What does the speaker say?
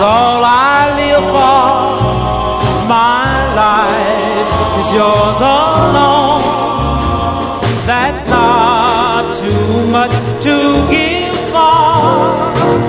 all I live for. My life is yours alone. That's not too much to give for.